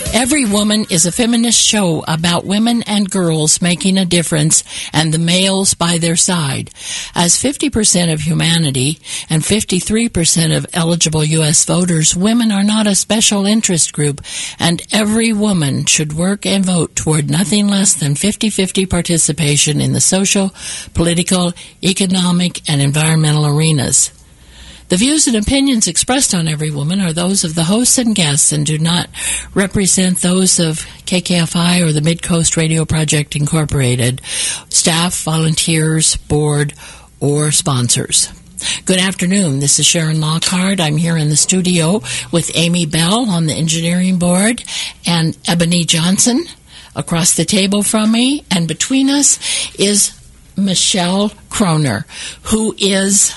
Every Woman is a feminist show about women and girls making a difference and the males by their side. As 50% of humanity and 53% of eligible U.S. voters, women are not a special interest group, and every woman should work and vote toward nothing less than 50-50 participation in the social, political, economic, and environmental arenas. The views and opinions expressed on Every Woman are those of the hosts and guests and do not represent those of KKFI or the Mid-Coast Radio Project Incorporated, staff, volunteers, board, or sponsors. Good afternoon. This is Sharon Lockhart. I'm here in the studio with Amy Bell on the engineering board and Ebony Johnson across the table from me. And between us is Michelle Kroner, who is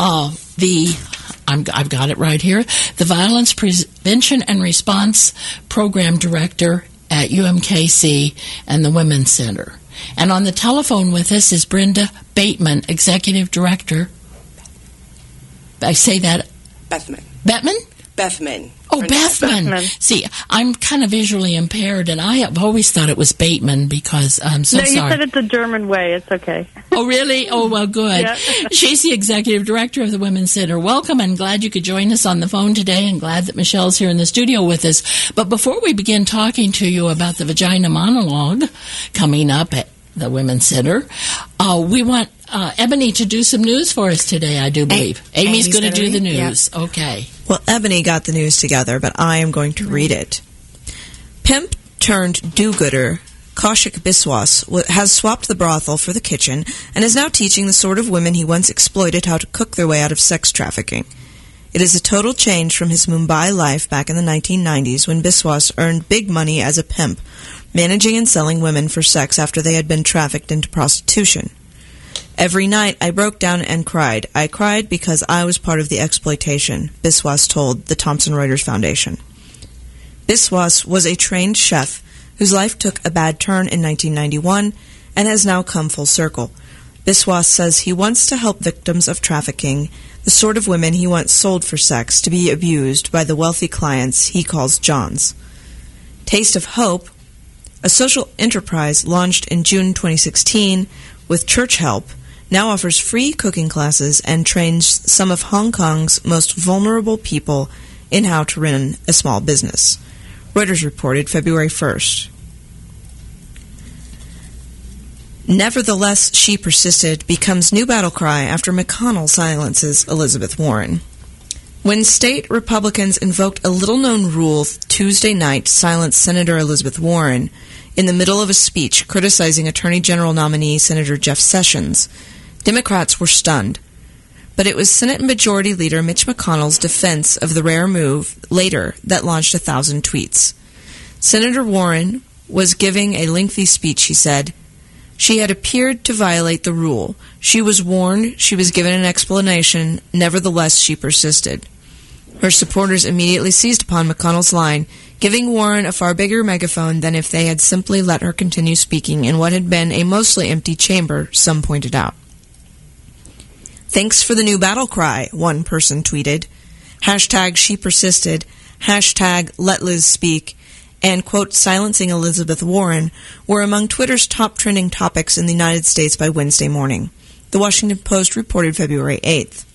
I've got it right here, the Violence Prevention and Response Program Director at UMKC and the Women's Center. And on the telephone with us is Brenda Bateman, Executive Director. I say that? Bethman. Bethman? Bethman. Oh, Bethman. See, I'm kind of visually impaired, and I have always thought it was Bateman because I'm so sorry. No, you said it the German way. It's okay. Oh, really? Oh, well, good. Yeah. She's the Executive Director of the Women's Center. Welcome, and glad you could join us on the phone today, and glad that Michelle's here in the studio with us. But before we begin talking to you about the Vagina Monologue coming up at the Women's Center, we want Ebony to do some news for us today, I do believe. Amy's going to do the news. Yep. Okay. Well, Ebony got the news together, but I am going to read it. Pimp turned do-gooder Kaushik Biswas has swapped the brothel for the kitchen and is now teaching the sort of women he once exploited how to cook their way out of sex trafficking. It is a total change from his Mumbai life back in the 1990s when Biswas earned big money as a pimp, managing and selling women for sex after they had been trafficked into prostitution. Every night I broke down and cried. I cried because I was part of the exploitation, Biswas told the Thomson Reuters Foundation. Biswas was a trained chef whose life took a bad turn in 1991 and has now come full circle. Biswas says he wants to help victims of trafficking, the sort of women he once sold for sex, to be abused by the wealthy clients he calls Johns. Taste of Hope, a social enterprise launched in June 2016 with church help, now offers free cooking classes and trains some of Hong Kong's most vulnerable people in how to run a small business. Reuters reported February 1st. Nevertheless, she persisted becomes new battle cry after McConnell silences Elizabeth Warren. When state Republicans invoked a little-known rule Tuesday night to silence Senator Elizabeth Warren in the middle of a speech criticizing Attorney General nominee Senator Jeff Sessions, Democrats were stunned. But it was Senate Majority Leader Mitch McConnell's defense of the rare move later that launched 1,000 tweets. Senator Warren was giving a lengthy speech, he said. She had appeared to violate the rule. She was warned, she was given an explanation, nevertheless she persisted. Her supporters immediately seized upon McConnell's line, giving Warren a far bigger megaphone than if they had simply let her continue speaking in what had been a mostly empty chamber, some pointed out. Thanks for the new battle cry, one person tweeted. Hashtag she persisted, hashtag let Liz speak, and, quote, silencing Elizabeth Warren were among Twitter's top trending topics in the United States by Wednesday morning. The Washington Post reported February 8th.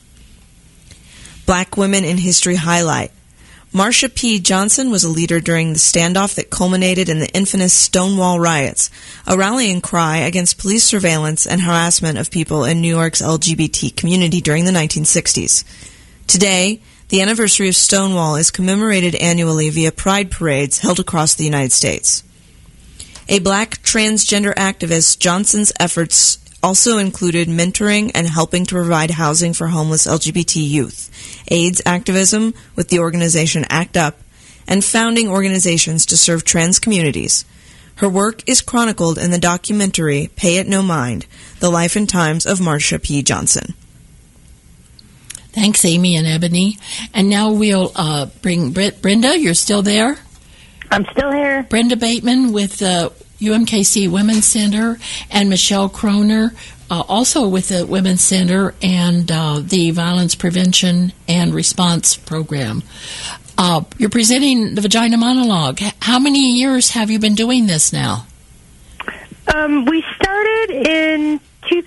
Black Women in History highlight. Marsha P. Johnson was a leader during the standoff that culminated in the infamous Stonewall riots, a rallying cry against police surveillance and harassment of people in New York's LGBT community during the 1960s. Today, the anniversary of Stonewall is commemorated annually via pride parades held across the United States. A black transgender activist, Johnson's efforts also included mentoring and helping to provide housing for homeless LGBT youth, AIDS activism with the organization ACT UP, and founding organizations to serve trans communities. Her work is chronicled in the documentary Pay It No Mind, The Life and Times of Marsha P. Johnson. Thanks, Amy and Ebony. And now we'll bring Brenda. You're still there? I'm still here. Brenda Bateman with UMKC Women's Center, and Michelle Kroner, also with the Women's Center and the Violence Prevention and Response Program. You're presenting the Vagina Monologue. How many years have you been doing this now? We started in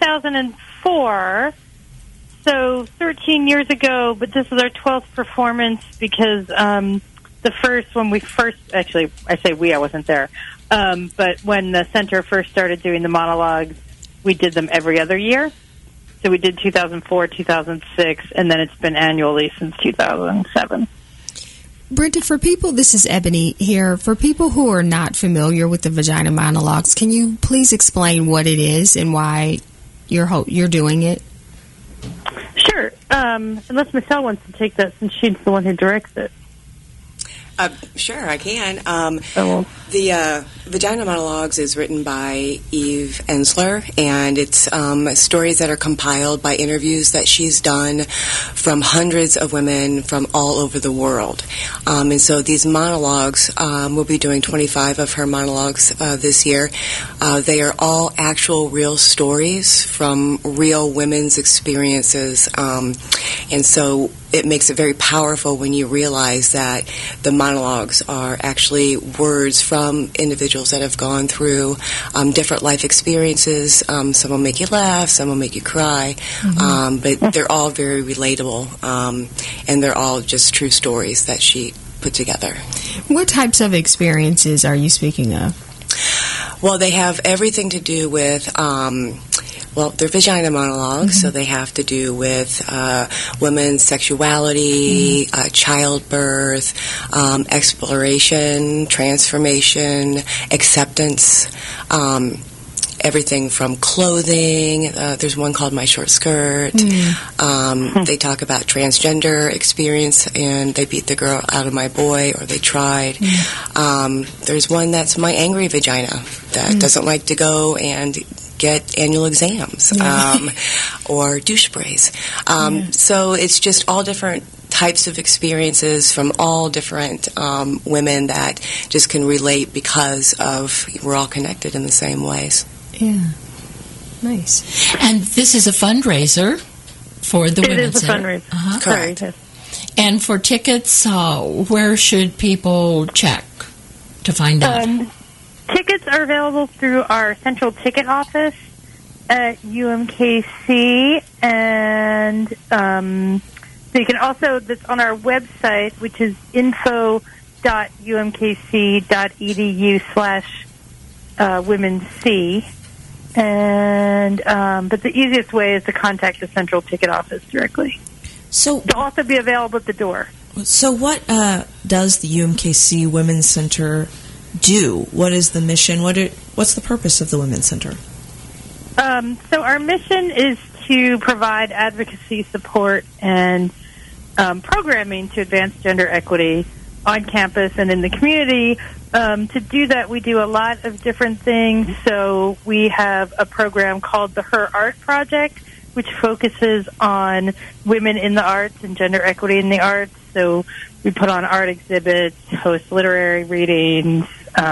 2004, so 13 years ago, but this is our 12th performance because the first, when we first, actually, I say we, I wasn't there, but when the center first started doing the monologues, we did them every other year. So we did 2004, 2006, and then it's been annually since 2007. Brenda, for people, this is Ebony here. For people who are not familiar with the Vagina Monologues, can you please explain what it is and why you're doing it? Sure. Unless Michelle wants to take that since she's the one who directs it. Sure, I can. The Vagina Monologues is written by Eve Ensler, and it's stories that are compiled by interviews that she's done from hundreds of women from all over the world. And so these monologues, we'll be doing 25 of her monologues this year. They are all actual real stories from real women's experiences. And so it makes it very powerful when you realize that the monologues are actually words from individuals that have gone through different life experiences. Some will make you laugh, some will make you cry, but they're all very relatable, and they're all just true stories that she put together. What types of experiences are you speaking of? Well, they have everything to do with they're vagina monologues, so they have to do with women's sexuality, childbirth, exploration, transformation, acceptance, everything from clothing. There's one called My Short Skirt. They talk about transgender experience, and they beat the girl out of my boy, or they tried. There's one that's My Angry Vagina, that doesn't like to go and get annual exams, or douche sprays. So it's just all different types of experiences from all different women that just can relate because of we're all connected in the same ways. Yeah. Nice. And this is a fundraiser for the Women's Center. It is a fundraiser. Correct. Sorry. And for tickets, where should people check to find out? Tickets are available through our central ticket office at UMKC, and so you can also, that's on our website, which is info.umkc.edu/womenc. And but the easiest way is to contact the central ticket office directly. So They'll also be available at the door. So what does the UMKC Women's Center do? What is the mission? What's the purpose of the Women's Center? So our mission is to provide advocacy, support, and programming to advance gender equity on campus and in the community. To do that, we do a lot of different things. So we have a program called the Her Art Project, which focuses on women in the arts and gender equity in the arts. So we put on art exhibits, host literary readings,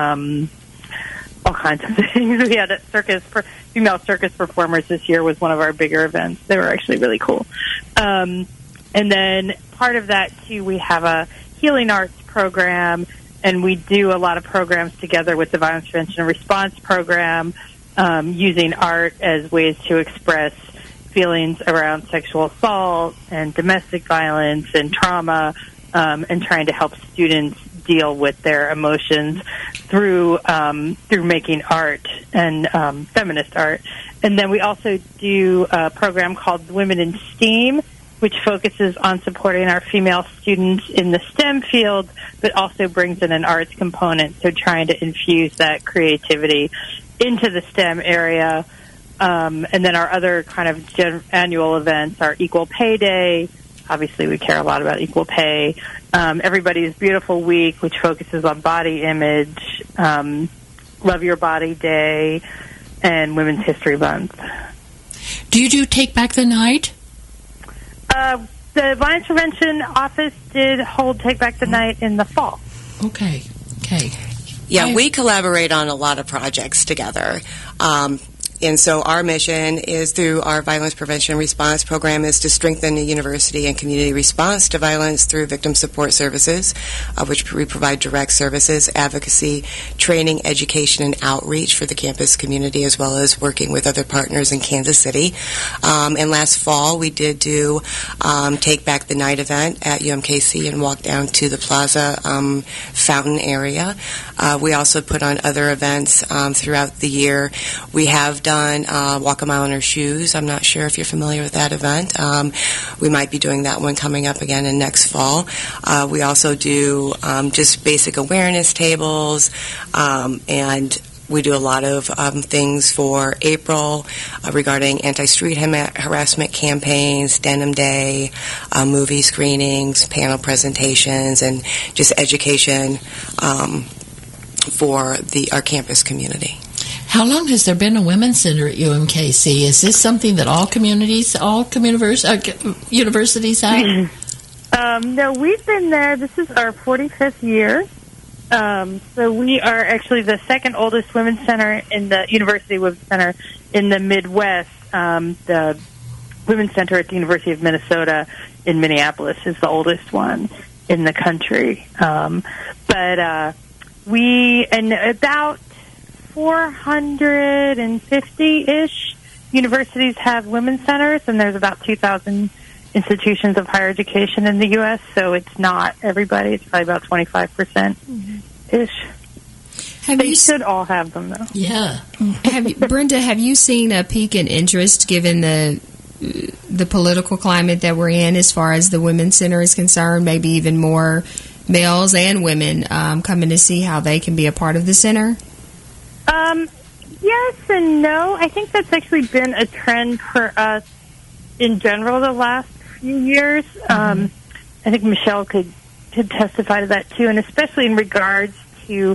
all kinds of things. We had a female circus performers this year was one of our bigger events. They were actually really cool. And then part of that, too, we have a healing arts program, and we do a lot of programs together with the Violence Prevention and Response program, using art as ways to express feelings around sexual assault and domestic violence and trauma, and trying to help students deal with their emotions through making art and feminist art. And then we also do a program called Women in STEAM, which focuses on supporting our female students in the STEM field, but also brings in an arts component, so trying to infuse that creativity into the STEM area. And then our other kind of annual events are Equal Pay Day. Obviously, we care a lot about equal pay. Everybody's Beautiful Week, which focuses on body image, Love Your Body Day, and Women's History Month. Do you do Take Back the Night? The Violence Prevention Office did hold Take Back the Night in the fall. Okay. Yeah, we collaborate on a lot of projects together. And so our mission is, through our violence prevention response program, is to strengthen the university and community response to violence through victim support services, which we provide direct services, advocacy, training, education, and outreach for the campus community, as well as working with other partners in Kansas City. And last fall, we did do Take Back the Night event at UMKC and walk down to the Plaza fountain area. We also put on other events throughout the year. We have done Walk a Mile in Her Shoes. I'm not sure if you're familiar with that event. We might be doing that one coming up again in next fall. We also do just basic awareness tables, and we do a lot of things for April regarding anti-street harassment campaigns, Denim Day, movie screenings, panel presentations, and just education for our campus community. How long has there been a women's center at UMKC? Is this something that all universities have? No, we've been there. This is our 45th year. So we are actually the second oldest women's center in the University Women's Center in the Midwest. The Women's Center at the University of Minnesota in Minneapolis is the oldest one in the country. But about 450-ish universities have women's centers, and there's about 2,000 institutions of higher education in the U.S., so it's not everybody. It's probably about 25%-ish. They should all have them, though. Yeah. Brenda, have you seen a peak in interest given the political climate that we're in as far as the Women's Center is concerned? Maybe even more males and women coming to see how they can be a part of the center? Yes and no. I think that's actually been a trend for us in general the last few years. I think Michelle could testify to that too, and especially in regards to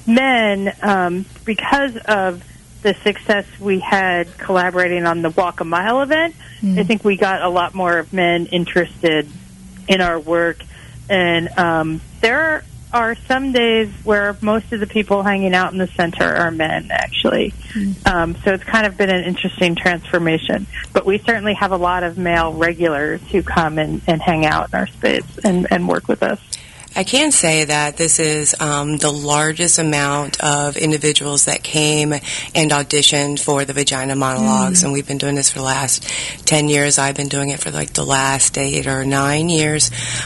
men, because of the success we had collaborating on the Walk a Mile event. I think we got a lot more men interested in our work, and there are some days where most of the people hanging out in the center are men, actually. So it's kind of been an interesting transformation. But we certainly have a lot of male regulars who come and hang out in our space and work with us. I can say that this is the largest amount of individuals that came and auditioned for the Vagina Monologues, and we've been doing this for the last 10 years. I've been doing it for like the last 8 or 9 years,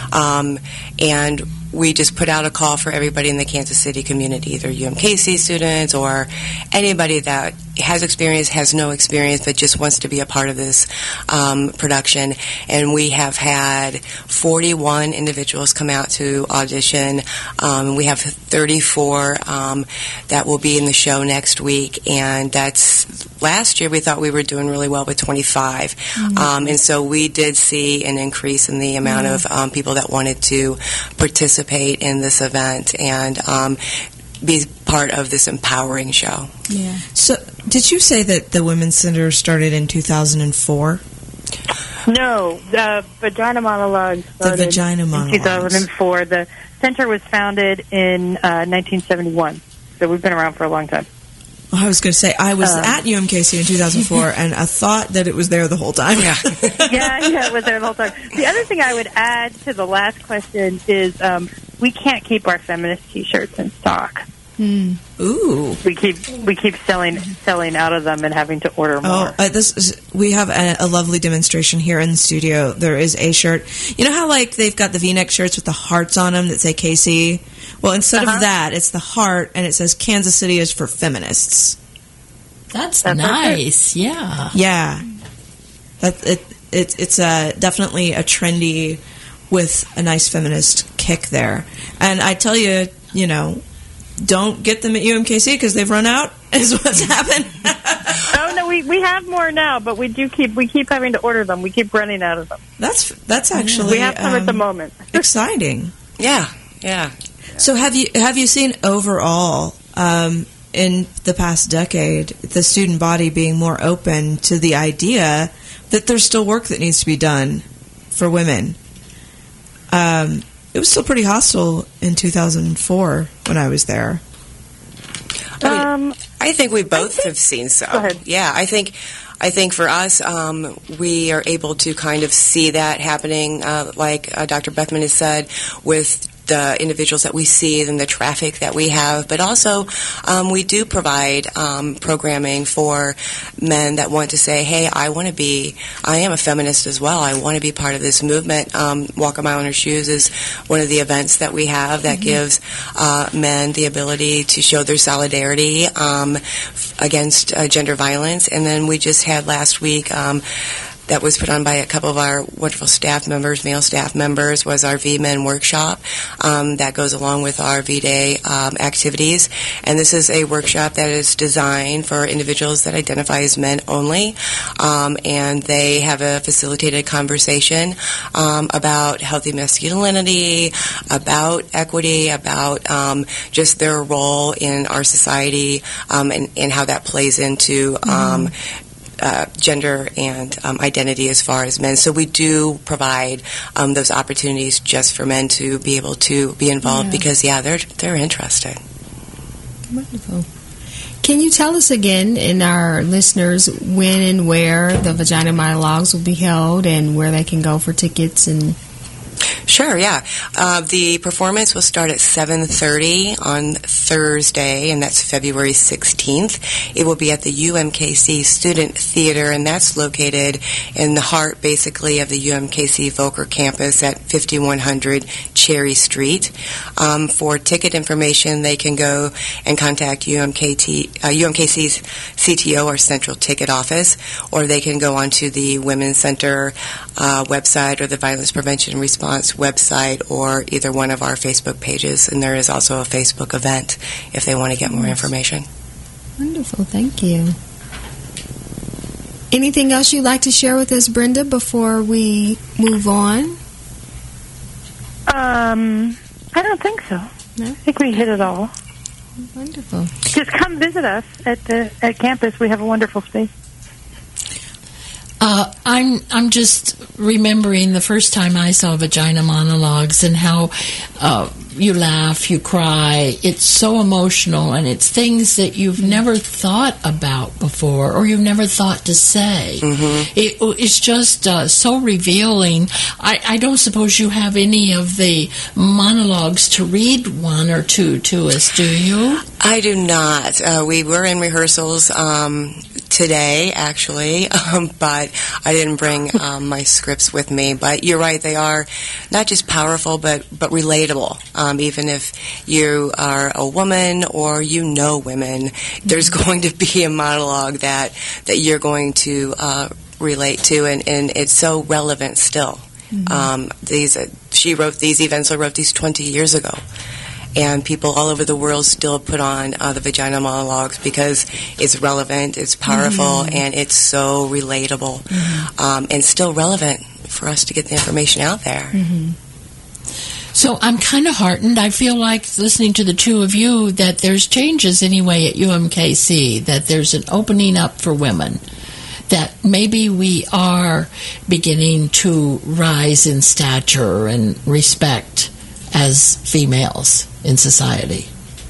and we just put out a call for everybody in the Kansas City community, either UMKC students or anybody that has experience, has no experience, but just wants to be a part of this production. And we have had 41 individuals come out to audition. We have 34 that will be in the show next week. And that's, last year we thought we were doing really well with 25. And so we did see an increase in the amount of people that wanted to participate in this event and be part of this empowering show. Yeah. So, did you say that the Women's Center started in 2004? No, the Vagina Monologues started in 2004. The center was founded in 1971, so we've been around for a long time. Well, I was going to say, I was at UMKC in 2004, and I thought that it was there the whole time. Yeah, it was there the whole time. The other thing I would add to the last question is we can't keep our feminist T-shirts in stock. Ooh. We keep selling out of them and having to order more. We have a lovely demonstration here in the studio. There is a shirt. You know how like they've got the V-neck shirts with the hearts on them that say KC? Well, instead of that, it's the heart, and it says Kansas City is for feminists. That's nice. Yeah. Yeah. It's definitely a trendy with a nice feminist kick there. And I tell you, don't get them at UMKC because they've run out, is what's happened. Oh no, we have more now, but we keep having to order them. We keep running out of them. That's actually we have some at the moment. Exciting. Yeah. So have you seen overall in the past decade the student body being more open to the idea that there's still work that needs to be done for women? It was still pretty hostile in 2004 when I was there. I I think we both have seen so. Go ahead. Yeah, I think for us, we are able to kind of see that happening, like Dr. Bethman has said, with the individuals that we see and the traffic that we have. But also, we do provide programming for men that want to say, hey, I am a feminist as well. I want to be part of this movement. Walk on My Own Shoes is one of the events that we have that gives men the ability to show their solidarity against gender violence. And then we just had last week that was put on by a couple of our wonderful staff members, male staff members, was our V-Men workshop that goes along with our V-Day activities. And this is a workshop that is designed for individuals that identify as men only. And they have a facilitated conversation about healthy masculinity, about equity, about just their role in our society, and how that plays into gender and identity as far as men. So we do provide those opportunities just for men to be able to be involved because, they're interested. Wonderful. Can you tell us again, and our listeners, when and where the Vagina Monologues will be held and where they can go for tickets and... Sure, yeah. The performance will start at 7:30 on Thursday, and that's February 16th. It will be at the UMKC Student Theater, and that's located in the heart, basically, of the UMKC Volker campus at 5100 Cherry Street. For ticket information, they can go and contact UMKC's CTO, or Central Ticket Office, or they can go onto the Women's Center website or the Violence Prevention and Response website, or either one of our Facebook pages. And there is also a Facebook event if they want to get more information. Wonderful. Thank you. Anything else you'd like to share with us, Brenda, before we move on? I don't think so. No? I think we hit it all. Wonderful. Just come visit us at campus. We have a wonderful space. I'm just remembering the first time I saw Vagina Monologues and how you laugh, you cry. It's so emotional, and it's things that you've never thought about before, or you've never thought to say. It's just so revealing. I don't suppose you have any of the monologues to read one or two to us, do you? I do not. We were in rehearsals today, actually, but I didn't bring my scripts with me. But you're right, they are not just powerful, but relatable. Even if you are a woman or you know women, there's going to be a monologue that you're going to relate to, and it's so relevant still. Evensley wrote these 20 years ago. And people all over the world still put on the Vagina Monologues because it's relevant, it's powerful, and it's so relatable, and still relevant for us to get the information out there. So I'm kind of heartened. I feel like, listening to the two of you, that there's changes anyway at UMKC, that there's an opening up for women, that maybe we are beginning to rise in stature and respect as females in society.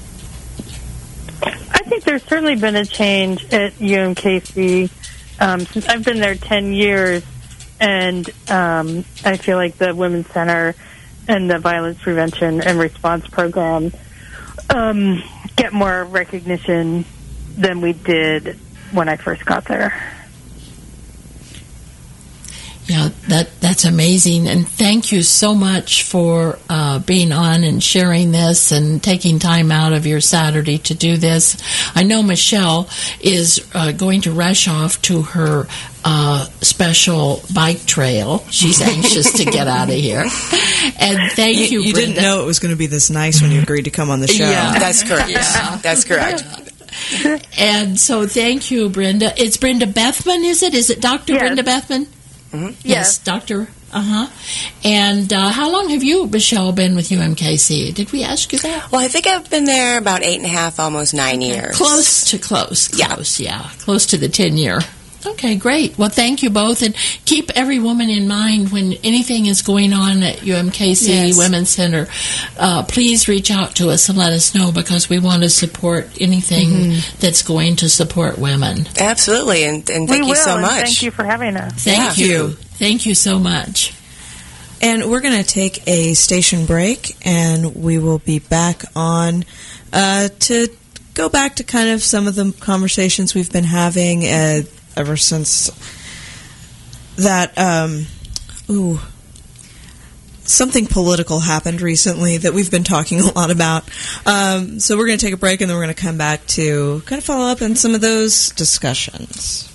I think there's certainly been a change at UMKC since I've been there 10 years, and I feel like the Women's Center and the Violence Prevention and Response Program get more recognition than we did when I first got there. Yeah, that's amazing, and thank you so much for being on and sharing this and taking time out of your Saturday to do this. I know Michelle is going to rush off to her special bike trail. She's anxious to get out of here. And thank you, You Brenda. didn't know it was going to be this nice when you agreed to come on the show. Yeah. That's correct. Yeah. That's correct. And so thank you, Brenda. It's Brenda Bethman, is it? Is it Dr. Yes. Brenda Bethman? Yes, Doctor. And how long have you, Michelle, been with UMKC? Did we ask you that? Well, I think I've been there about 8.5, almost 9 years. Close, yeah. Close to the 10-year Okay, great. Well, thank you both, and keep every woman in mind when anything is going on at UMKC Women's Center. Please reach out to us and let us know, because we want to support anything that's going to support women. Absolutely, and thank you so much. Thank you for having us. Thank you. Thank you so much. And we're going to take a station break, and we will be back on to go back to kind of some of the conversations we've been having ever since that, something political happened recently that we've been talking a lot about. So we're going to take a break, and then we're going to come back to kind of follow up on some of those discussions.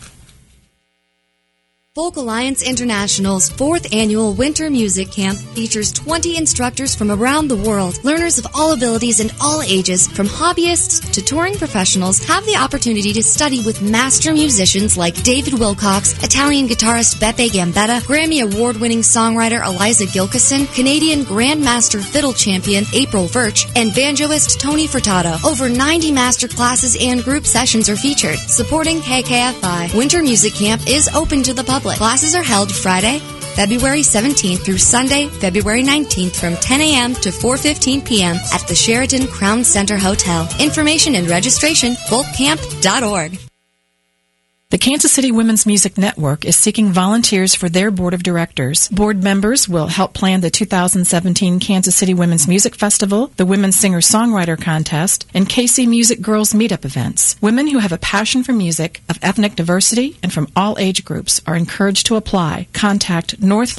Folk Alliance International's 4th annual Winter Music Camp features 20 instructors from around the world. Learners of all abilities and all ages, from hobbyists to touring professionals, have the opportunity to study with master musicians like David Wilcox, Italian guitarist Beppe Gambetta, Grammy Award-winning songwriter Eliza Gilkison, Canadian Grandmaster Fiddle Champion April Virch, and banjoist Tony Furtado. Over 90 master classes and group sessions are featured. Supporting KKFI, Winter Music Camp is open to the public. Classes are held Friday, February 17th through Sunday, February 19th from 10 a.m. to 4:15 p.m. at the Sheraton Crown Center Hotel. Information and registration, folkcamp.org. The Kansas City Women's Music Network is seeking volunteers for their board of directors. Board members will help plan the 2017 Kansas City Women's Music Festival, the Women's Singer-Songwriter Contest, and KC Music Girls Meetup events. Women who have a passion for music, of ethnic diversity, and from all age groups are encouraged to apply. Contact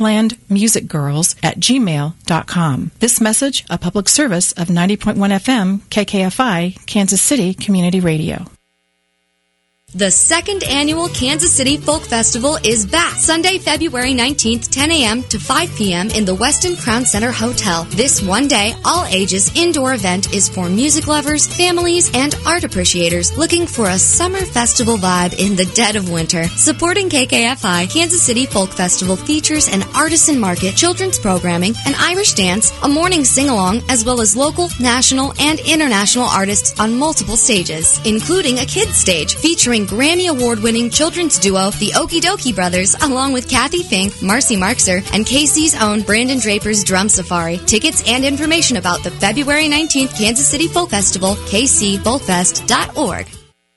northlandmusicgirls@gmail.com. This message, a public service of 90.1 FM, KKFI, Kansas City Community Radio. The 2nd annual Kansas City Folk Festival is back Sunday, February 19th, 10 a.m. to 5 p.m. in the Westin Crown Center Hotel. This one-day, all-ages indoor event is for music lovers, families, and art appreciators looking for a summer festival vibe in the dead of winter. Supporting KKFI, Kansas City Folk Festival features an artisan market, children's programming, an Irish dance, a morning sing-along, as well as local, national, and international artists on multiple stages, including a kids stage featuring Grammy Award-winning children's duo, the Okie Dokie Brothers, along with Kathy Fink, Marcy Markser, and KC's own Brandon Draper's Drum Safari. Tickets and information about the February 19th Kansas City Folk Festival, kcfolkfest.org.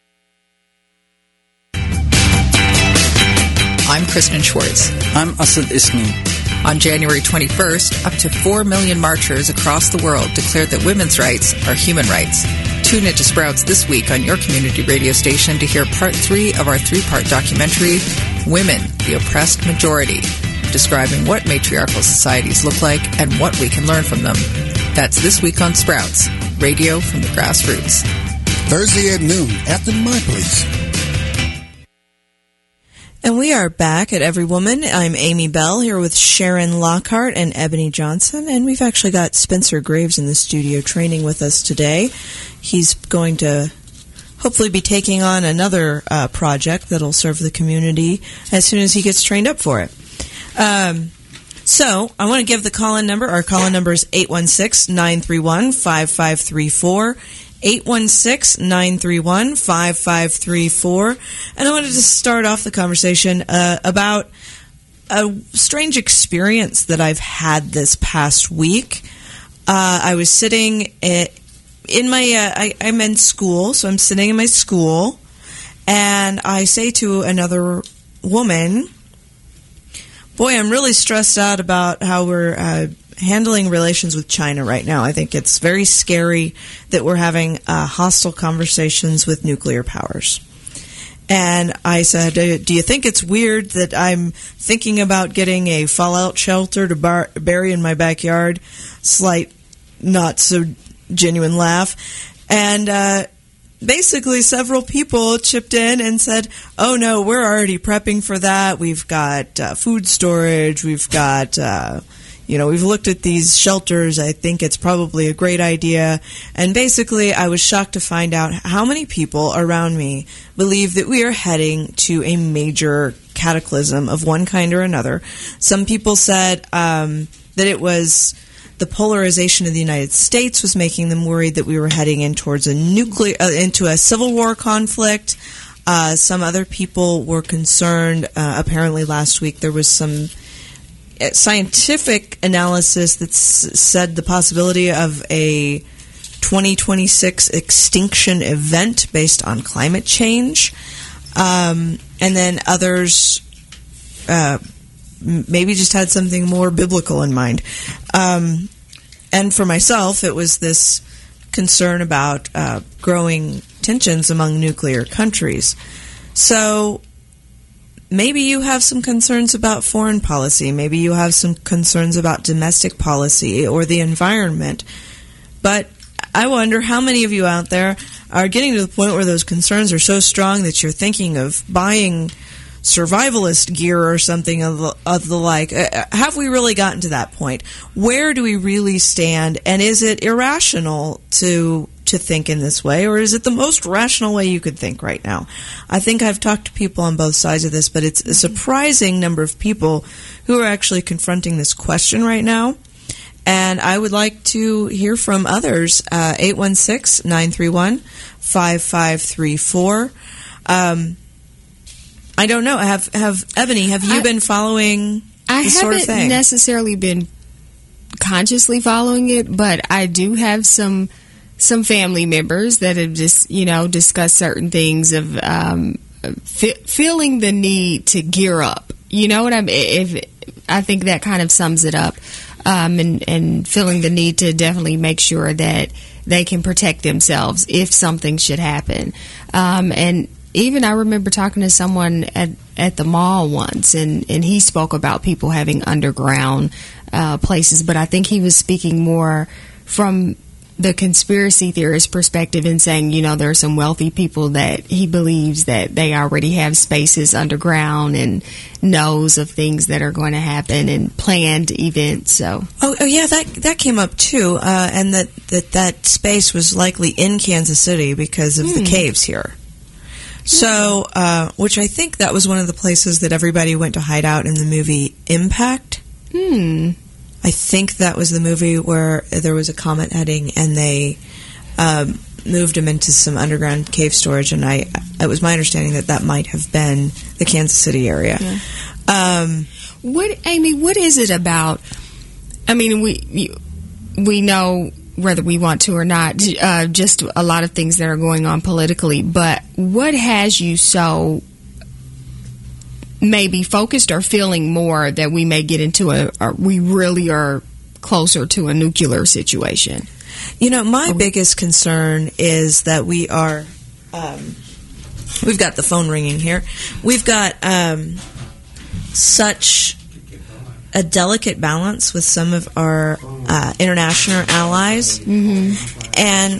I'm Kristen Schwartz. I'm Asad Ismi. On January 21st, up to 4 million marchers across the world declared that women's rights are human rights. Tune into Sprouts this week on your community radio station to hear part 3 of our 3-part documentary, Women, the Oppressed Majority, describing what matriarchal societies look like and what we can learn from them. That's this week on Sprouts, radio from the grassroots. Thursday at noon at the My Place. And we are back at Every Woman. I'm Amy Bell here with Sharon Lockhart and Ebony Johnson, and we've actually got Spencer Graves in the studio training with us today. He's going to hopefully be taking on another project that'll serve the community as soon as he gets trained up for it. So I want to give the call-in number. Our call-in number is 816-931-5534. 816-931-5534. And I wanted to start off the conversation about a strange experience that I've had this past week. I was sitting in my, I'm in school, so I'm sitting in my school, and I say to another woman, boy, I'm really stressed out about how we're handling relations with China right now. I think it's very scary that we're having hostile conversations with nuclear powers. And I said, do you think it's weird that I'm thinking about getting a fallout shelter to bury in my backyard? Slight, not so genuine laugh. And basically several people chipped in and said, oh no, we're already prepping for that. We've got food storage. We've got... we've looked at these shelters. I think it's probably a great idea. And basically, I was shocked to find out how many people around me believe that we are heading to a major cataclysm of one kind or another. Some people said that it was the polarization of the United States was making them worried that we were heading in towards into a civil war conflict. Some other people were concerned. Apparently last week there was some scientific analysis that said the possibility of a 2026 extinction event based on climate change. And then others maybe just had something more biblical in mind. And for myself, it was this concern about growing tensions among nuclear countries. So maybe you have some concerns about foreign policy. Maybe you have some concerns about domestic policy or the environment. But I wonder how many of you out there are getting to the point where those concerns are so strong that you're thinking of buying survivalist gear or something of the like. Have we really gotten to that point? Where do we really stand? And is it irrational to think in this way, or is it the most rational way you could think right now? I think I've talked to people on both sides of this, but it's a surprising number of people who are actually confronting this question right now. And I would like to hear from others. 816-931-5534. I don't know. Have Ebony, have you been following this sort of thing? I haven't necessarily been consciously following it, but I do have some family members that have just, discussed certain things of feeling the need to gear up. You know what I mean? I think that kind of sums it up. And feeling the need to definitely make sure that they can protect themselves if something should happen. And even I remember talking to someone at the mall once, and he spoke about people having underground places, but I think he was speaking more from the conspiracy theorist perspective and saying, there are some wealthy people that he believes that they already have spaces underground and knows of things that are going to happen and planned events. So, oh yeah, that came up too, and that space was likely in Kansas City because of the caves here. So, which I think that was one of the places that everybody went to hide out in the movie Impact. I think that was the movie where there was a comet heading and they moved him into some underground cave storage, and it was my understanding that might have been the Kansas City area. Yeah. What is it about? I mean, we know, whether we want to or not, just a lot of things that are going on politically, but what has you so maybe focused or feeling more that we may get into we really are closer to a nuclear situation? My biggest concern is that we are, we've got the phone ringing here. We've got such a delicate balance with some of our international allies, and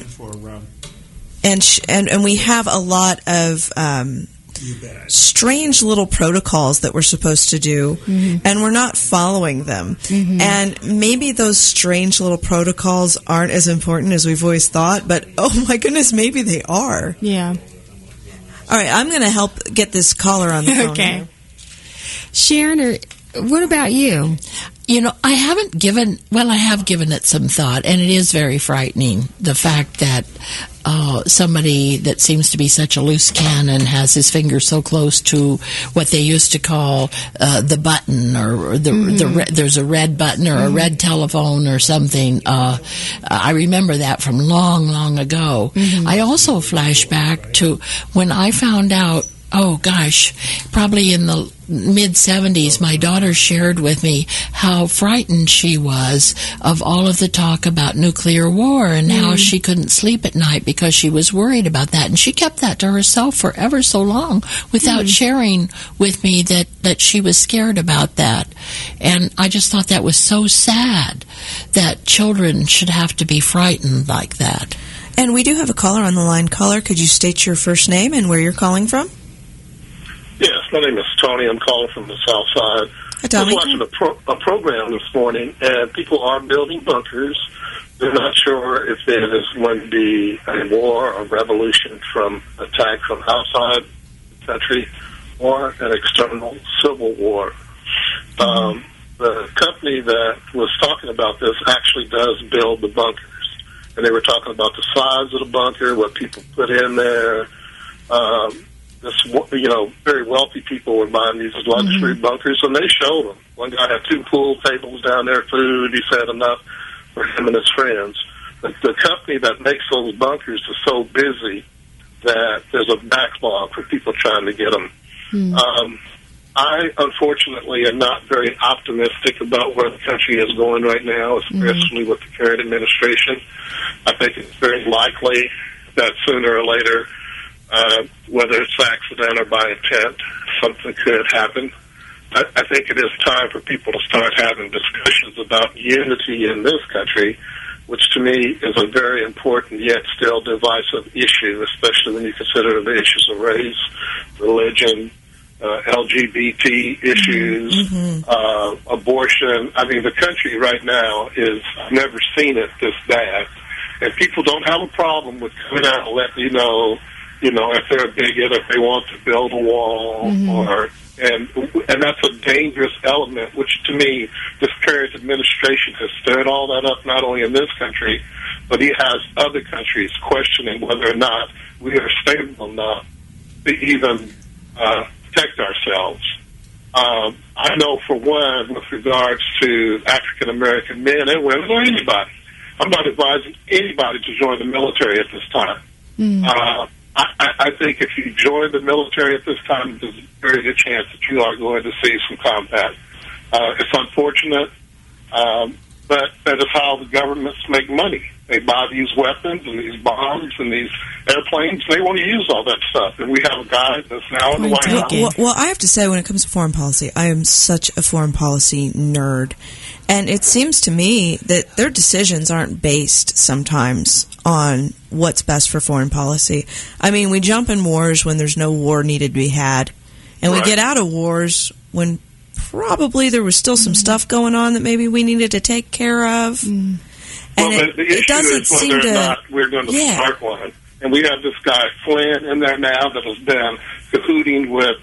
we have a lot of strange little protocols that we're supposed to do, and we're not following them. And maybe those strange little protocols aren't as important as we've always thought, but oh my goodness, maybe they are. Yeah. All right, I'm going to help get this caller on the phone. Okay. Here. Sharon, what about you? I have given it some thought, and it is very frightening, the fact that somebody that seems to be such a loose cannon has his finger so close to what they used to call the button, or there's a red button or a red telephone or something. I remember that from long, long ago. I also flash back to when I found out, probably in the mid-'70s, my daughter shared with me how frightened she was of all of the talk about nuclear war and how she couldn't sleep at night because she was worried about that. And she kept that to herself for ever so long without sharing with me that she was scared about that. And I just thought that was so sad that children should have to be frightened like that. And we do have a caller on the line. Caller, could you state your first name and where you're calling from? Yes, my name is Tony. I'm calling from the South Side. Hi, Tony. I was watching a program this morning, and people are building bunkers. They're not sure if there is going to be a war or revolution from attack from outside the country or an external civil war. The company that was talking about this actually does build the bunkers, and they were talking about the size of the bunker, what people put in there. very wealthy people were buying these luxury bunkers, and they showed them. One guy had 2 pool tables down there, food. He said enough for him and his friends. But the company that makes those bunkers is so busy that there's a backlog for people trying to get them. I, unfortunately, am not very optimistic about where the country is going right now, especially with the current administration. I think it's very likely that sooner or later, whether it's accident or by intent, something could happen. I think it is time for people to start having discussions about unity in this country, which to me is a very important yet still divisive issue, especially when you consider the issues of race, religion, LGBT issues, abortion. I mean, the country right now is, I've never seen it this bad. And people don't have a problem with coming out and letting you know, if they're a bigot, if they want to build a wall, and that's a dangerous element, which to me, this current administration has stirred all that up, not only in this country, but he has other countries questioning whether or not we are stable enough to even protect ourselves. I know, for one, with regards to African-American men and women or anybody, I'm not advising anybody to join the military at this time. I think if you join the military at this time, there's a very good chance that you are going to see some combat. It's unfortunate, but that is how the governments make money. They buy these weapons and these bombs and these airplanes. They want to use all that stuff. And we have a guy that's now in the White House. Well, I have to say, when it comes to foreign policy, I am such a foreign policy nerd. And it seems to me that their decisions aren't based sometimes on what's best for foreign policy. I mean, we jump in wars when there's no war needed to be had. And we get out of wars when probably there was still some stuff going on that maybe we needed to take care of. Well, the issue is whether or not we're going to start one. And we have this guy, Flynn, in there now that has been cahooting with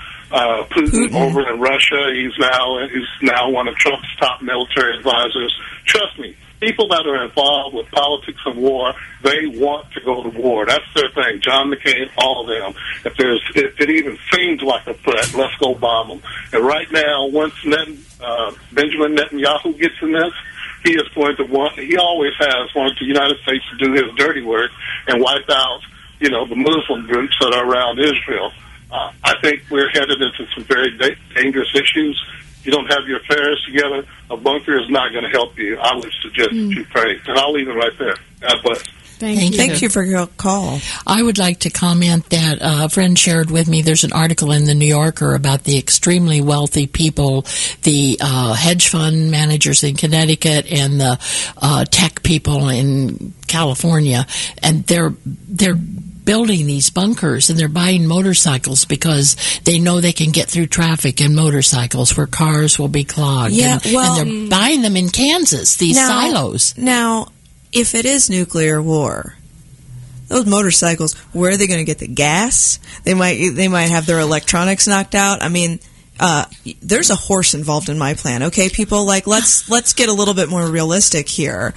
Putin over in Russia. He's now one of Trump's top military advisors. Trust me, people that are involved with politics and war, they want to go to war. That's their thing. John McCain, all of them. If it even seems like a threat, let's go bomb them. And right now, once Benjamin Netanyahu gets in this, he is going to he always has wanted the United States to do his dirty work and wipe out, the Muslim groups that are around Israel. I think we're headed into some very dangerous issues. If you don't have your affairs together, a bunker is not going to help you. I would suggest that you pray. And I'll leave it right there. God bless. Thank you for your call. I would like to comment that a friend shared with me, there's an article in the New Yorker about the extremely wealthy people, the hedge fund managers in Connecticut and the tech people in California, and they're building these bunkers and they're buying motorcycles because they know they can get through traffic in motorcycles where cars will be clogged. And they're buying them in Kansas, these silos. Now, if it is nuclear war, those motorcycles, where are they going to get the gas? They might have their electronics knocked out. I mean, there's a horse involved in my plan. Okay, people, let's get a little bit more realistic here.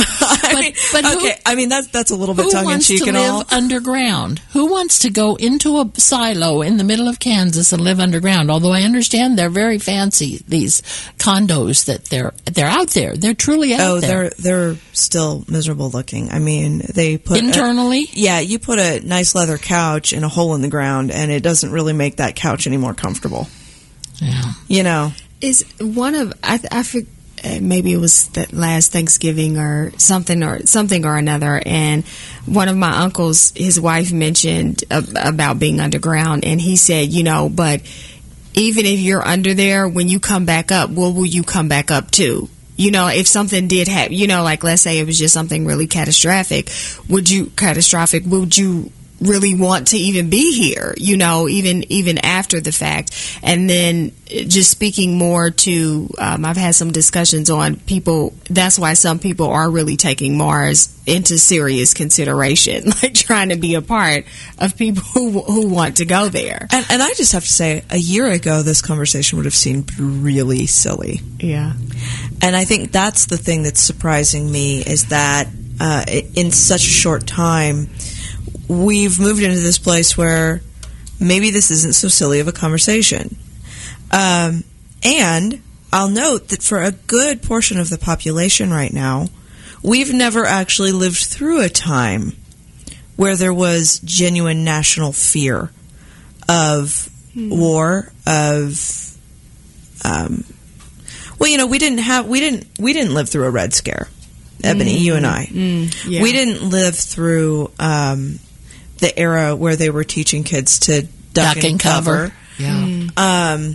That's a little bit tongue in cheek and all. Who wants to live underground? Who wants to go into a silo in the middle of Kansas and live underground? Although I understand they're very fancy, these condos that they're out there. They're truly out there. They're still miserable looking. I mean, they put internally. You put a nice leather couch in a hole in the ground, and it doesn't really make that couch any more comfortable. Yeah. Is one of maybe it was the last Thanksgiving or something or another, and one of my uncles, his wife mentioned about being underground, and he said, but even if you're under there, when you come back up, what will you come back up to? If something did happen, like let's say it was just something really catastrophic, would you really want to even be here, even after the fact? And then just speaking more to, I've had some discussions on people, that's why some people are really taking Mars into serious consideration, like trying to be a part of people who want to go there. And I just have to say, a year ago, this conversation would have seemed really silly. Yeah. And I think that's the thing that's surprising me, is that in such a short time, we've moved into this place where maybe this isn't so silly of a conversation. And I'll note that for a good portion of the population right now, we've never actually lived through a time where there was genuine national fear of war, of we didn't live through a Red Scare, Ebony, you and I. Yeah. We didn't live through the era where they were teaching kids to duck and cover. Yeah.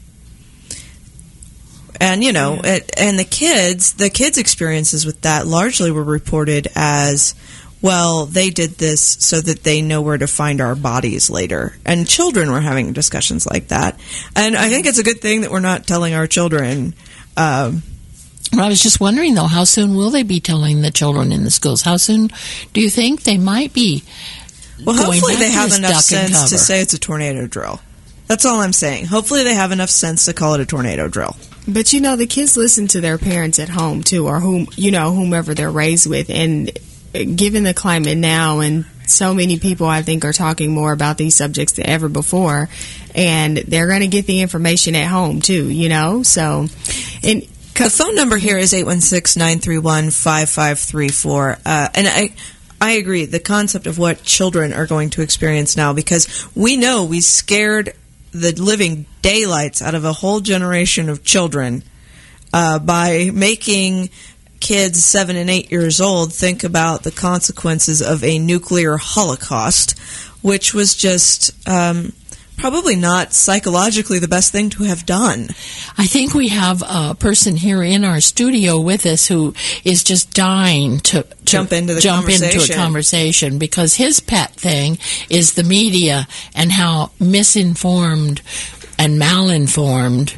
And and the kids' experiences with that largely were reported as, well, they did this so that they know where to find our bodies later. And children were having discussions like that. And I think it's a good thing that we're not telling our children. Well, I was just wondering, though, how soon will they be telling the children in the schools? How soon do you think they might be? Well, hopefully they have this enough duck and sense to cover? say it's a tornado drill. That's all I'm saying. Hopefully they have enough sense to call it a tornado drill. But the kids listen to their parents at home too, or whomever they're raised with. And given the climate now, and so many people I think are talking more about these subjects than ever before, and they're going to get the information at home too. So, and the phone number here is 816-931-5534. And I agree. The concept of what children are going to experience now, because we know we scared the living daylights out of a whole generation of children by making kids 7 and 8 years old think about the consequences of a nuclear holocaust, which was just probably not psychologically the best thing to have done. I think we have a person here in our studio with us who is just dying to jump into a conversation, because his pet thing is the media and how misinformed and malinformed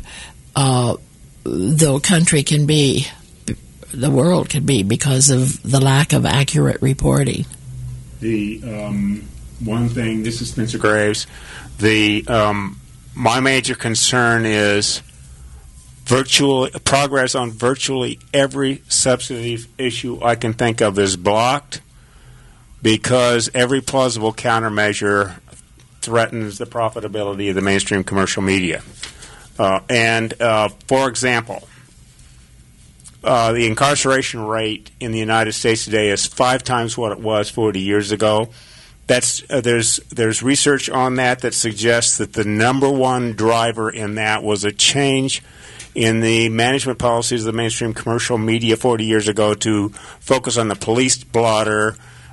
the country can be, the world can be, because of the lack of accurate reporting. The one thing, this is Spencer Graves, my major concern is progress on virtually every substantive issue I can think of is blocked because every plausible countermeasure threatens the profitability of the mainstream commercial media. For example, the incarceration rate in the United States today is 5 times what it was 40 years ago. There's research on that suggests that the number one driver in that was a change in the management policies of the mainstream commercial media 40 years ago to focus on the police blotter.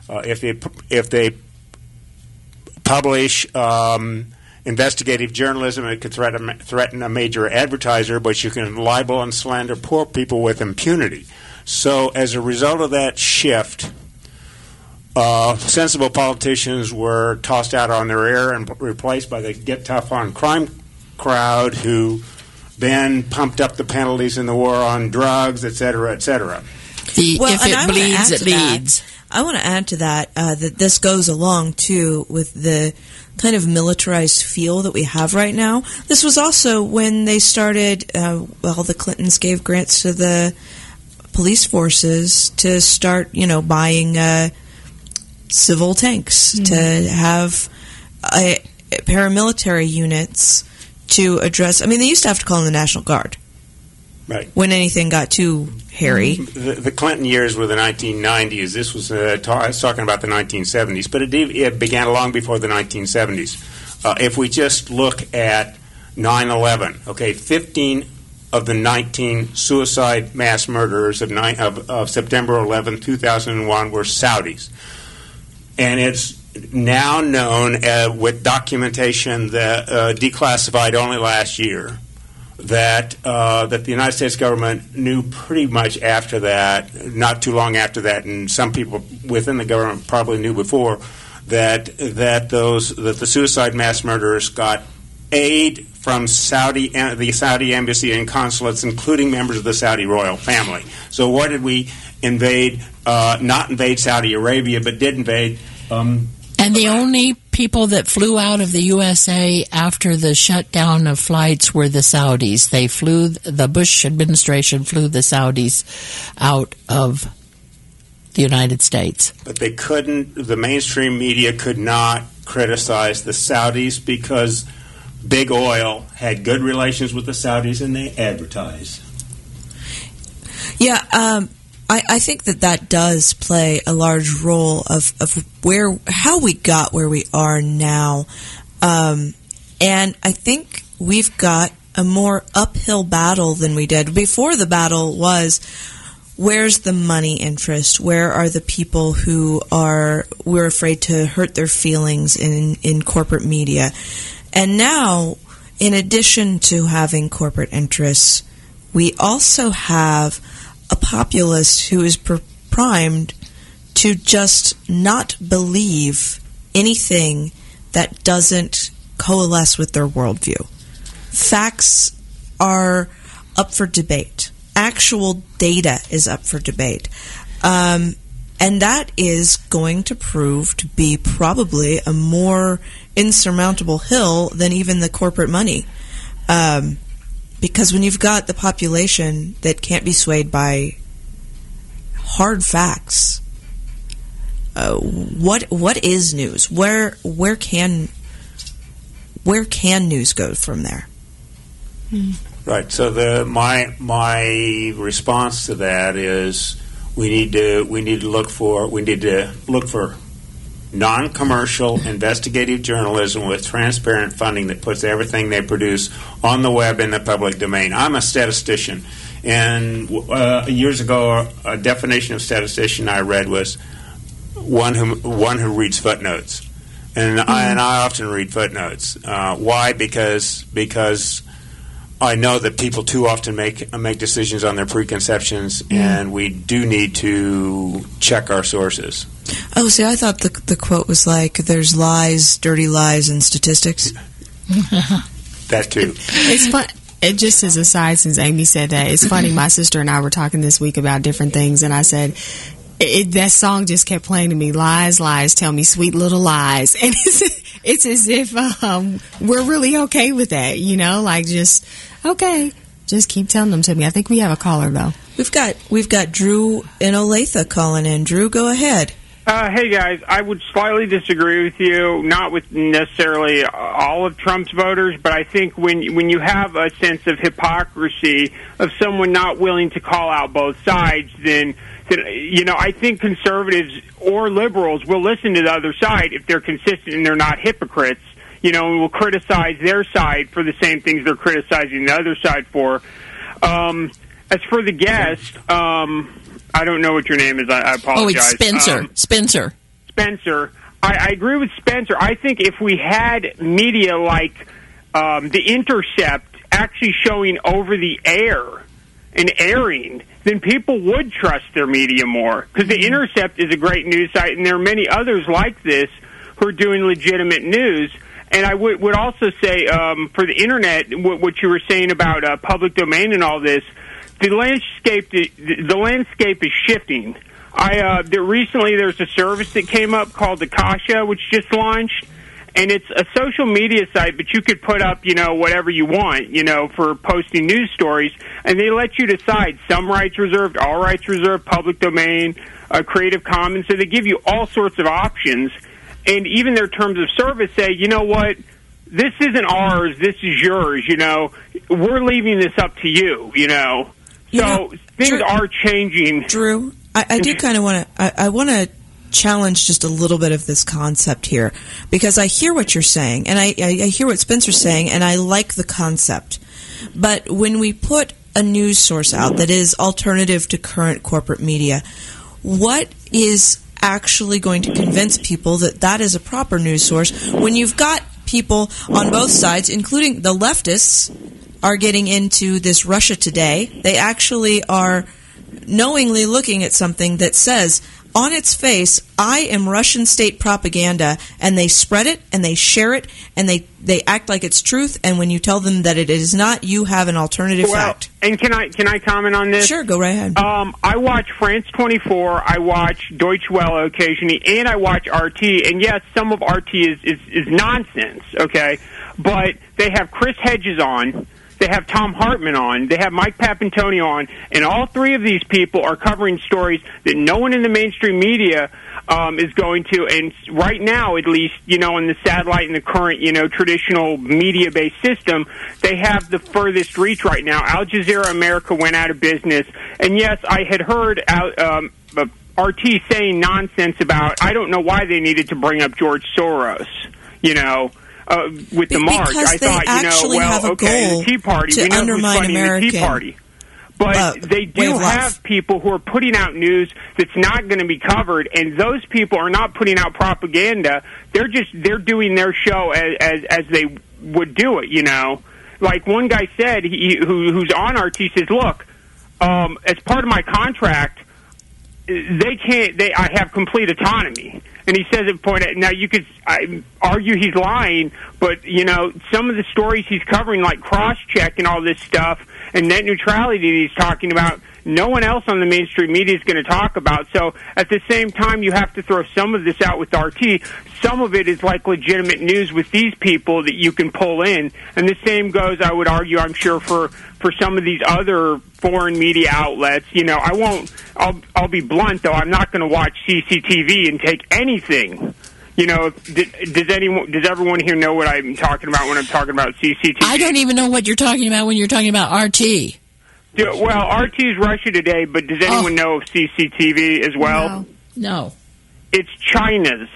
If they publish investigative journalism, it could threaten a major advertiser, but you can libel and slander poor people with impunity. So as a result of that shift, sensible politicians were tossed out on their ear and replaced by the Get Tough on Crime crowd, who then pumped up the penalties in the war on drugs, et cetera, et cetera. If it bleeds, it leads. I want to add to that that this goes along, too, with the kind of militarized feel that we have right now. This was also when they started, the Clintons gave grants to the police forces to start, buying civil tanks, to have paramilitary units to address. I mean, they used to have to call in the National Guard, right, when anything got too hairy. The Clinton years were the 1990s. This was I was talking about the 1970s, but it began long before the 1970s. If we just look at 9/11, 15 of the 19 suicide mass murderers of September 11, 2001 were Saudis. And it's now known with documentation that declassified only last year that the United States government knew pretty much after that, not too long after that, and some people within the government probably knew before that the suicide mass murderers got aid from the Saudi embassy and consulates, including members of the Saudi royal family. So what did we invade? Not invade Saudi Arabia, but did invade. And the only people that flew out of the USA after the shutdown of flights were the Saudis. The Bush administration flew the Saudis out of the United States. But they couldn't, the mainstream media could not criticize the Saudis because big oil had good relations with the Saudis and they advertise. Yeah, I think that does play a large role of how we got where we are now. And I think we've got a more uphill battle than we did. Before the battle was, where's the money interest? Where are the people who we're afraid to hurt their feelings in corporate media? And now, in addition to having corporate interests, we also have a populace who is primed to just not believe anything that doesn't coalesce with their worldview. Facts are up for debate. Actual data is up for debate. And that is going to prove to be probably a more insurmountable hill than even the corporate money. Because when you've got the population that can't be swayed by hard facts, what is news? Where can news go from there? Right. So my response to that is we need to look for non-commercial investigative journalism with transparent funding that puts everything they produce on the web in the public domain. I'm a statistician, and years ago a definition of statistician I read was one who reads footnotes, and I often read footnotes. Why? Because I know that people too often make decisions on their preconceptions, and we do need to check our sources. Oh, see, I thought the quote was like, there's lies, dirty lies, and statistics. That too. It's fun. It just as a side, since Amy said that, it's funny, my sister and I were talking this week about different things, and I said, that song just kept playing to me, lies, lies, tell me sweet little lies. And it's as if we're really okay with that, like just, okay, just keep telling them to me. I think we have a caller, though. We've got Drew in Olathe calling in. Drew, go ahead. Hey, guys, I would slightly disagree with you, not with necessarily all of Trump's voters, but I think when you have a sense of hypocrisy of someone not willing to call out both sides, then I think conservatives or liberals will listen to the other side if they're consistent and they're not hypocrites, and will criticize their side for the same things they're criticizing the other side for. As for the guest, I don't know what your name is. I apologize. Oh, it's Spencer. Spencer. I agree with Spencer. I think if we had media like The Intercept actually showing over the air and airing, then people would trust their media more. Because The Intercept is a great news site, and there are many others like this who are doing legitimate news. And I would also say, for the Internet, what you were saying about public domain and all this, the landscape is shifting. Recently there's a service that came up called Akasha, which just launched, and it's a social media site, but you could put up, whatever you want, for posting news stories, and they let you decide some rights reserved, all rights reserved, public domain, Creative Commons, so they give you all sorts of options, and even their terms of service say, you know what, this isn't ours, this is yours, we're leaving this up to you, So things are changing. Drew, I do kind of want to. I want to challenge just a little bit of this concept here, because I hear what you're saying, and I hear what Spencer's saying, and I like the concept. But when we put a news source out that is alternative to current corporate media, what is actually going to convince people that that is a proper news source when you've got people on both sides, including the leftists, are getting into this Russia Today? They actually are knowingly looking at something that says, on its face, I am Russian state propaganda, and they spread it, and they share it, and they act like it's truth, and when you tell them that it is not, you have an alternative fact. And can I comment on this? Sure, go right ahead. I watch France 24, I watch Deutsche Welle occasionally, and I watch RT, and yes, some of RT is nonsense, okay? But they have Chris Hedges on, they have Tom Hartman on, they have Mike Papantonio on, and all three of these people are covering stories that no one in the mainstream media is going to, and right now at least, in the satellite and the current, traditional media-based system, they have the furthest reach right now. Al Jazeera America went out of business, and yes, I had heard RT saying nonsense about, I don't know why they needed to bring up George Soros, with the march. Because I thought, have a goal the Tea Party, to we know who's undermine funding American the Tea Party. But they do have people who are putting out news that's not going to be covered, and those people are not putting out propaganda. They're doing their show as they would do it, Like one guy said, who's on RT says, look, as part of my contract, I have complete autonomy. And he says at now you could argue he's lying, but, some of the stories he's covering, like cross-check and all this stuff, and net neutrality that he's talking about, no one else on the mainstream media is going to talk about. So at the same time, you have to throw some of this out with RT. Some of it is like legitimate news with these people that you can pull in. And the same goes, I would argue, I'm sure, for some of these other foreign media outlets. I'll be blunt, though. I'm not going to watch CCTV and take anything. Does everyone here know what I'm talking about when I'm talking about CCTV? I don't even know what you're talking about when you're talking about RT. Well, RT is Russia Today, but does anyone know of CCTV as well? No. It's China's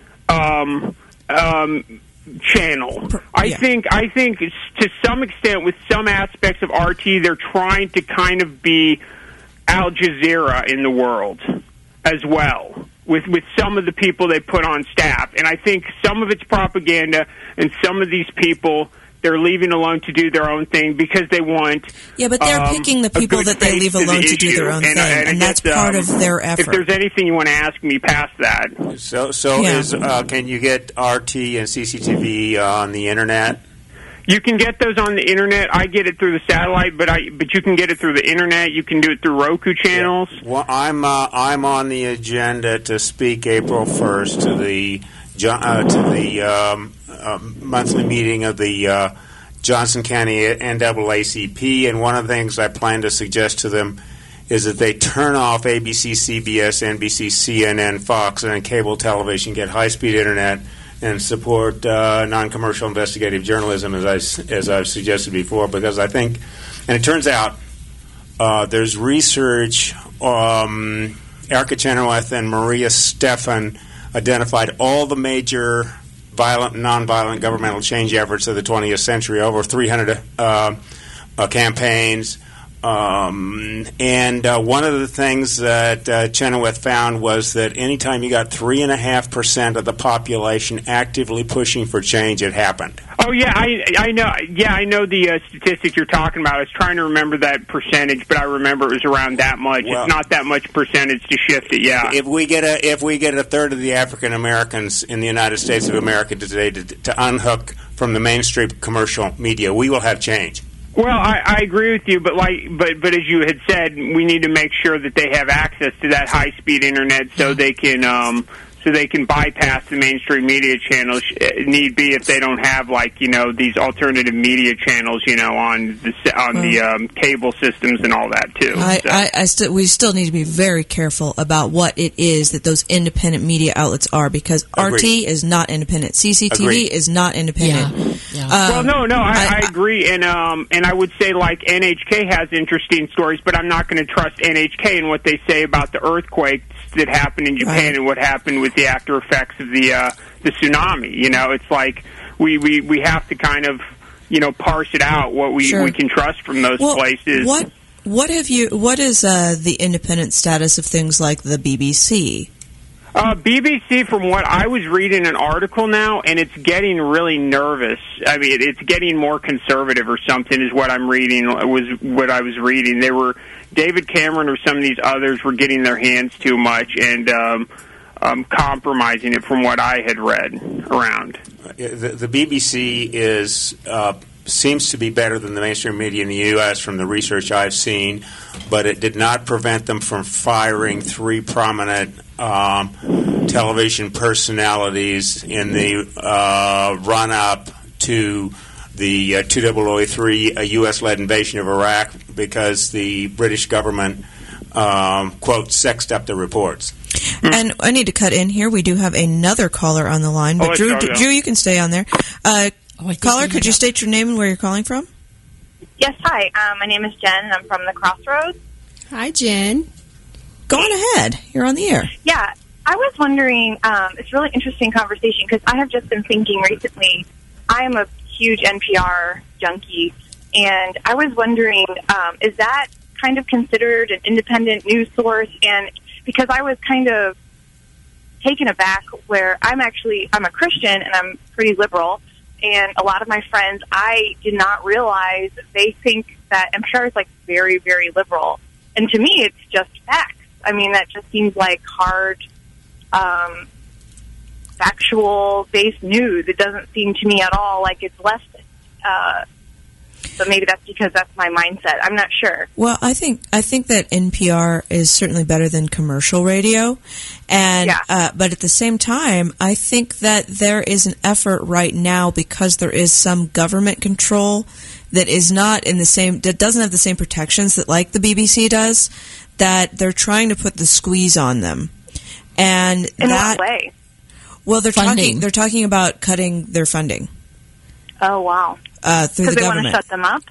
channel. I think to some extent, with some aspects of RT, they're trying to kind of be Al Jazeera in the world as well, with some of the people they put on staff. And I think some of it's propaganda, and some of these people they're leaving alone to do their own thing because they want. Yeah, but they're picking the people that they leave alone to do their own thing, and that's part of their effort. If there's anything you want to ask me past that. Can you get RT and CCTV on the internet? You can get those on the internet. I get it through the satellite, but you can get it through the internet. You can do it through Roku channels. Yeah. Well, I'm on the agenda to speak April 1st to the monthly meeting of the Johnson County NAACP, and one of the things I plan to suggest to them is that they turn off ABC, CBS, NBC, CNN, Fox, and cable television, get high-speed internet, and support non-commercial investigative journalism, as I've suggested before, because I think, and it turns out there's research, Erica Chenoweth and Maria Stephan identified all the major violent and nonviolent governmental change efforts of the 20th century, over 300 campaigns. And one of the things that Chenoweth found was that anytime you got 3.5% of the population actively pushing for change, it happened. Oh yeah, I know. Yeah, I know the statistic you're talking about. I was trying to remember that percentage, but I remember it was around that much. Well, it's not that much percentage to shift it. Yeah. If we get a third of the African Americans in the United States of America today to unhook from the mainstream commercial media, we will have change. Well, I agree with you, but as you had said, we need to make sure that they have access to that high-speed internet so they can bypass the mainstream media channels. Need be if they don't have these alternative media channels on the cable systems and all that too. We still need to be very careful about what it is that those independent media outlets are, because RT is not independent, CCTV is not independent. Yeah. I agree, and I would say NHK has interesting stories, but I'm not going to trust NHK and what they say about the earthquakes that happened in Japan and what happened with the after effects of the tsunami. It's like we have to kind of parse it out what we can trust from those places. What is the independent status of things like the BBC? BBC, from what I was reading an article now, and it's getting really nervous. I mean, it's getting more conservative or something is what I'm reading, was what I was reading. David Cameron or some of these others were getting their hands too much and compromising it from what I had read around. The BBC seems to be better than the mainstream media in the U.S. from the research I've seen, but it did not prevent them from firing 3 prominent television personalities in the run-up to the 2003 U.S.-led invasion of Iraq, because the British government quote, sexed up the reports. And I need to cut in here. We do have another caller on the line. But Drew, you can stay on there. Caller, could you state your name and where you're calling from? Yes, hi. My name is Jen, and I'm from the Crossroads. Hi, Jen. Go on ahead. You're on the air. Yeah, I was wondering, it's a really interesting conversation because I have just been thinking recently, I am a huge NPR junkie, and I was wondering, is that kind of considered an independent news source? And because I was kind of taken aback where I'm a Christian and I'm pretty liberal, and a lot of my friends, I did not realize they think that NPR is like very, very liberal. And to me, it's just facts. I mean, that just seems like hard, factual-based news. It doesn't seem to me at all like it's left. But maybe that's because that's my mindset. I'm not sure. Well, I think that NPR is certainly better than commercial radio, and but at the same time, I think that there is an effort right now because there is some government control that is not in the same, that doesn't have the same protections that like the BBC does, that they're trying to put the squeeze on them. And in what way? Well, they're talking about cutting their funding. Oh, wow. Through the government. Because they want to shut them up?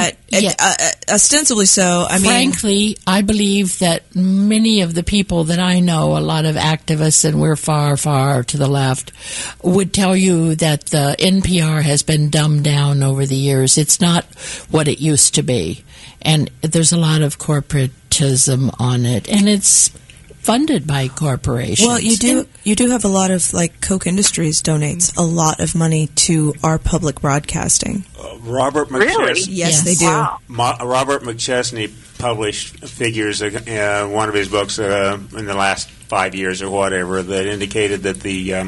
Ostensibly so. I mean, frankly, I believe that many of the people that I know, a lot of activists, and we're far, far to the left, would tell you that the NPR has been dumbed down over the years. It's not what it used to be. And there's a lot of corporatism on it. And it's funded by corporations. Well, you do have a lot of, like, Koch Industries donates a lot of money to our public broadcasting. Robert McChesney. Really? Yes, they do. Wow. Robert McChesney published figures in one of his books in the last 5 years or whatever that indicated that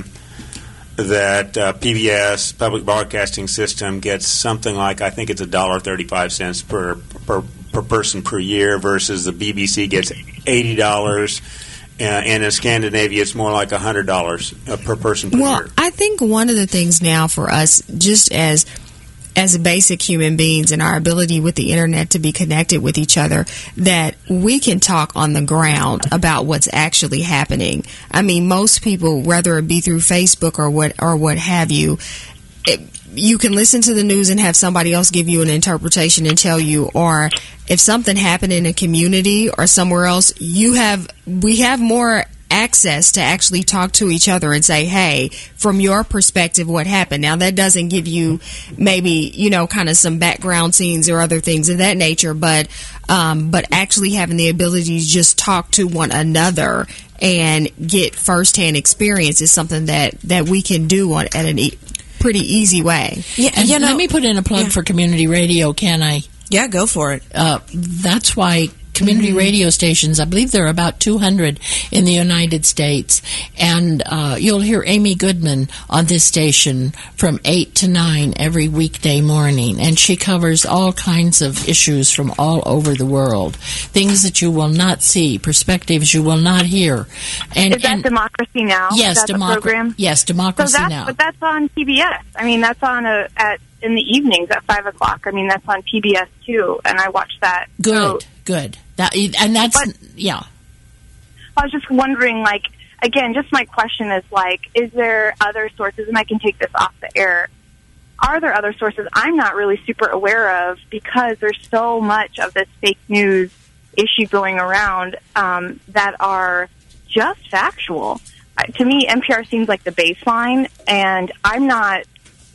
that PBS, Public Broadcasting System, gets something like, I think it's $1.35 per person per year, versus the BBC gets $80, and in Scandinavia it's more like $100 per person per year. Well, I think one of the things now for us, just as basic human beings and our ability with the internet to be connected with each other, that we can talk on the ground about what's actually happening. I mean, most people, whether it be through Facebook or what have you, you can listen to the news and have somebody else give you an interpretation and tell you, or if something happened in a community or somewhere else, we have more access to actually talk to each other and say, hey, from your perspective, what happened? Now, that doesn't give you maybe, kind of some background scenes or other things of that nature, but actually having the ability to just talk to one another and get firsthand experience is something that we can do at a pretty easy way. Yeah, and let me put in a plug for community radio, can I? Yeah, go for it. That's why community radio stations, I believe there are about 200 in the United States, and you'll hear Amy Goodman on this station from 8 to 9 every weekday morning, and she covers all kinds of issues from all over the world, things that you will not see, perspectives you will not hear. And, is that Democracy Now? Yes, program? Yes, Democracy Now. But that's on PBS. I mean, that's on in the evenings at 5 o'clock. I mean, that's on PBS too, and I watch that. Good. Yeah. I was just wondering, again, just my question is, is there other sources, and I can take this off the air, are there other sources I'm not really super aware of, because there's so much of this fake news issue going around that are just factual? To me, NPR seems like the baseline, and I'm not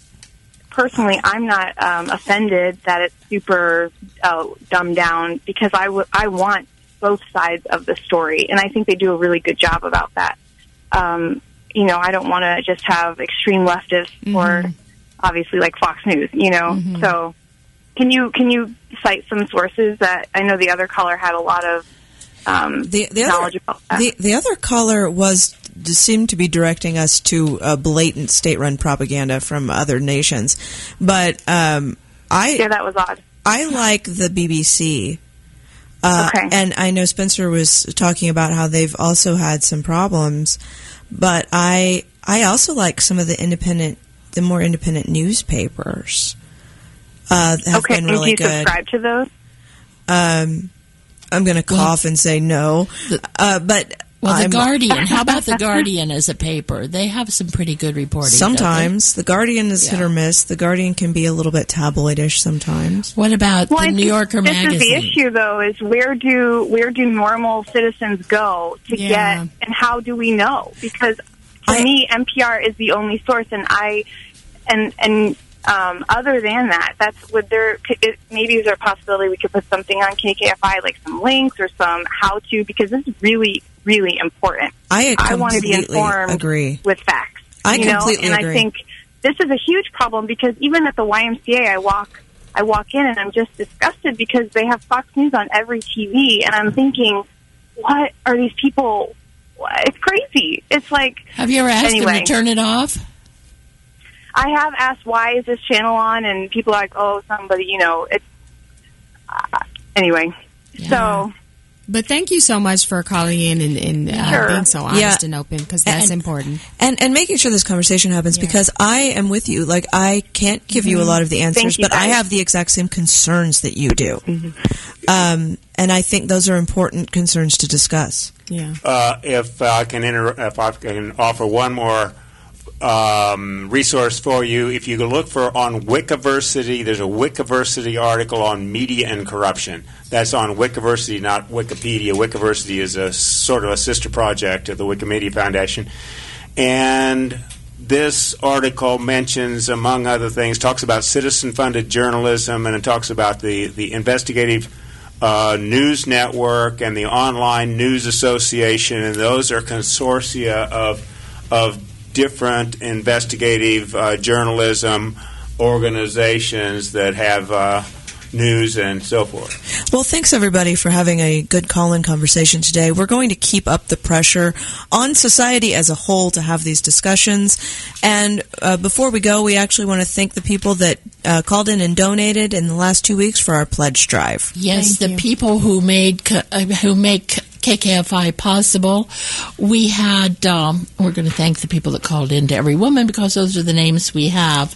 offended that it's super dumbed down, because I want both sides of the story, and I think they do a really good job about that. I don't want to just have extreme leftists or obviously like Fox News, So can you cite some sources that I know the other caller had a lot of knowledge about that? The other caller seemed to be directing us to blatant state-run propaganda from other nations, but that was odd. I like the BBC, and I know Spencer was talking about how they've also had some problems, but I also like some of the more independent newspapers. Have been really good. Do you subscribe to those? I'm going to cough and say no. But The Guardian. How about The Guardian as a paper? They have some pretty good reporting. Sometimes. The Guardian is hit or miss. The Guardian can be a little bit tabloidish sometimes. What about the New Yorker magazine? This is the issue, though, is where do normal citizens go to get, and how do we know? Because to me, NPR is the only source, and other than that, maybe is there a possibility we could put something on KKFI, like some links or some how-to, because this is really, really important. I want to be informed with facts. I completely agree. And I think this is a huge problem because even at the YMCA, I walk in and I'm just disgusted because they have Fox News on every TV, and I'm thinking, what are these people? It's crazy. It's like... Have you ever asked them to turn it off? I have asked, why is this channel on? And people are like, oh, somebody, it's... anyway, so... But thank you so much for calling in and being so honest and open, because that's important. And making sure this conversation happens, because I am with you. Like, I can't give you a lot of the answers, but I have the exact same concerns that you do. And I think those are important concerns to discuss. Yeah. If I can offer one more resource for you, if you look on Wikiversity, there's a Wikiversity article on media and corruption. That's on Wikiversity, not Wikipedia. Wikiversity is a sort of a sister project of the Wikimedia Foundation. And this article mentions, among other things, talks about citizen-funded journalism, and it talks about the investigative news network and the online news association, and those are consortia of different investigative journalism organizations that have news and so forth. Well, thanks everybody for having a good call-in conversation today. We're going to keep up the pressure on society as a whole to have these discussions. And before we go, we actually want to thank the people that called in and donated in the last 2 weeks for our pledge drive. Yes, the people who make KKFI possible. We had, we're going to thank the people that called in to Every Woman, because those are the names we have.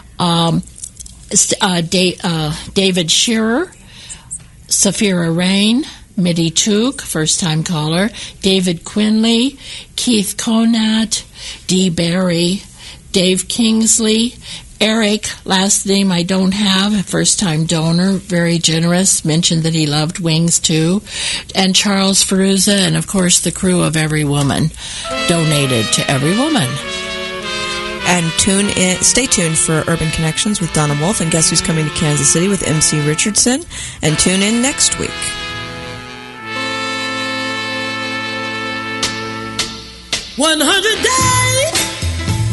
David Shearer, Safira Rain, Mitty Took, first-time caller, David Quinley, Keith Conat, Dee Barry, Dave Kingsley, Eric, last name I don't have, a first-time donor, very generous, mentioned that he loved wings too, and Charles Ferruza, and of course the crew of Every Woman donated to Every Woman. And stay tuned for Urban Connections with Donna Wolf, and guess who's coming to Kansas City with MC Richardson, and tune in next week. 100 days.